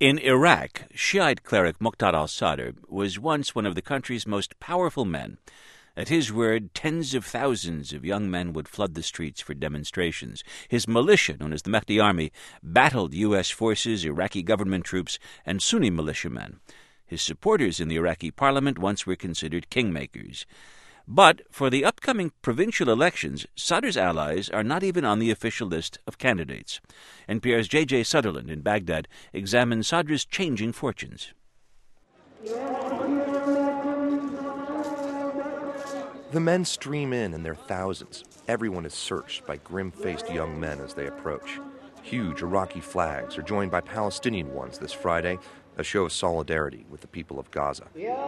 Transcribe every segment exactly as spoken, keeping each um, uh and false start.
In Iraq, Shiite cleric Muqtada al-Sadr was once one of the country's most powerful men. At his word, tens of thousands of young men would flood the streets for demonstrations. His militia, known as the Mahdi Army, battled U S forces, Iraqi government troops, and Sunni militiamen. His supporters in the Iraqi parliament once were considered kingmakers. But for the upcoming provincial elections, Sadr's allies are not even on the official list of candidates. N P R's J J Sutherland in Baghdad examines Sadr's changing fortunes. The men stream in in their thousands. Everyone is searched by grim-faced young men as they approach. Huge Iraqi flags are joined by Palestinian ones this Friday, a show of solidarity with the people of Gaza.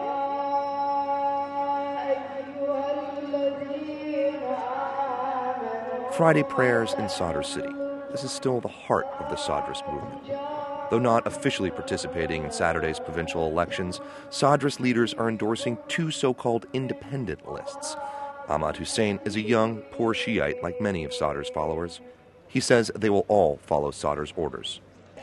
Friday prayers in Sadr City. This is still the heart of the Sadrist movement. Though not officially participating in Saturday's provincial elections, Sadrist leaders are endorsing two so-called independent lists. Ahmad Hussein is a young, poor Shiite like many of Sadr's followers. He says they will all follow Sadr's orders.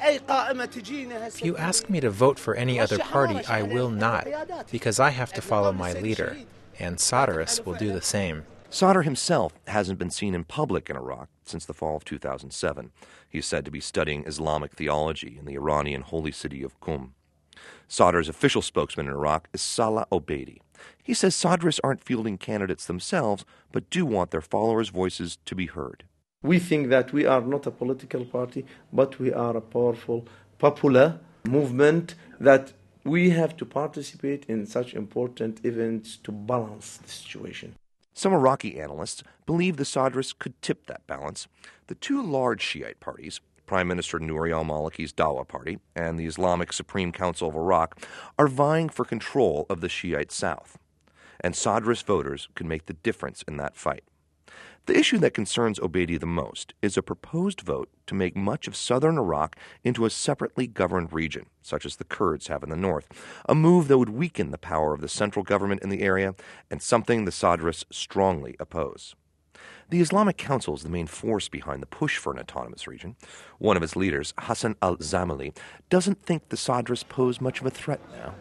If you ask me to vote for any other party, I will not, because I have to follow my leader, and Sadrists will do the same. Sadr himself hasn't been seen in public in Iraq since the fall of two thousand seven. He is said to be studying Islamic theology in the Iranian holy city of Qum. Sadr's official spokesman in Iraq is Salah Obeidi. He says Sadrists aren't fielding candidates themselves, but do want their followers' voices to be heard. We think that we are not a political party, but we are a powerful, popular movement that we have to participate in such important events to balance the situation. Some Iraqi analysts believe the Sadrists could tip that balance. The two large Shiite parties, Prime Minister Nouri al-Maliki's Dawa party and the Islamic Supreme Council of Iraq, are vying for control of the Shiite South. And Sadrist voters could make the difference in that fight. The issue that concerns Obeidi the most is a proposed vote to make much of southern Iraq into a separately governed region, such as the Kurds have in the north, a move that would weaken the power of the central government in the area and something the Sadrists strongly oppose. The Islamic Council is the main force behind the push for an autonomous region. One of its leaders, Hassan al-Zamali, doesn't think the Sadrists pose much of a threat now.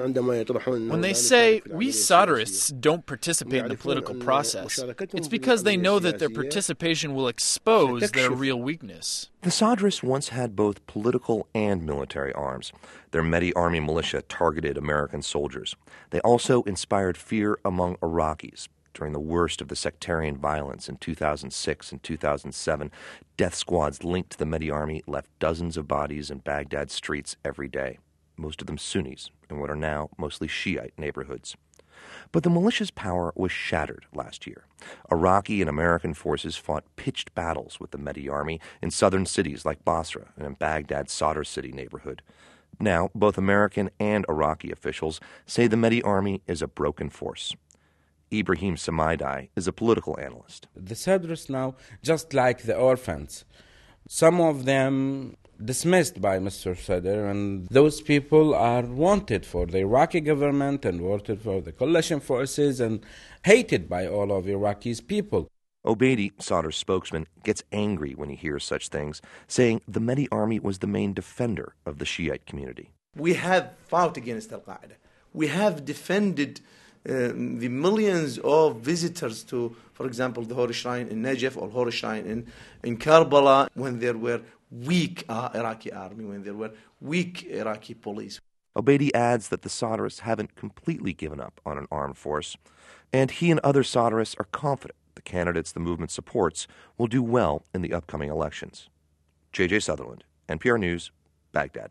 When they say, we Sadrists don't participate in the political process, it's because they know that their participation will expose their real weakness. The Sadrists once had both political and military arms. Their Mahdi Army militia targeted American soldiers. They also inspired fear among Iraqis. During the worst of the sectarian violence in two thousand six and two thousand seven, death squads linked to the Mahdi Army left dozens of bodies in Baghdad streets every day, most of them Sunnis, in what are now mostly Shiite neighborhoods. But the militia's power was shattered last year. Iraqi and American forces fought pitched battles with the Mahdi Army in southern cities like Basra and in Baghdad's Sadr City neighborhood. Now, both American and Iraqi officials say the Mahdi Army is a broken force. Ibrahim Samaidai is a political analyst. The Sadrists now, just like the orphans, some of them dismissed by Mister Sadr, and those people are wanted for the Iraqi government and wanted for the coalition forces and hated by all of Iraqi's people. Obeidi, Sadr's spokesman, gets angry when he hears such things, saying the Mahdi Army was the main defender of the Shiite community. We have fought against Al-Qaeda. We have defended uh, the millions of visitors to, for example, the Holy Shrine in Najaf or Holy Shrine in, in Karbala when there were weak uh, Iraqi army, when there were weak Iraqi police. Obeidi adds that the Sadrists haven't completely given up on an armed force, and he and other Sadrists are confident the candidates the movement supports will do well in the upcoming elections. J J Sutherland, N P R News, Baghdad.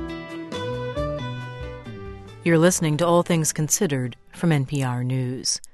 You're listening to All Things Considered from N P R News.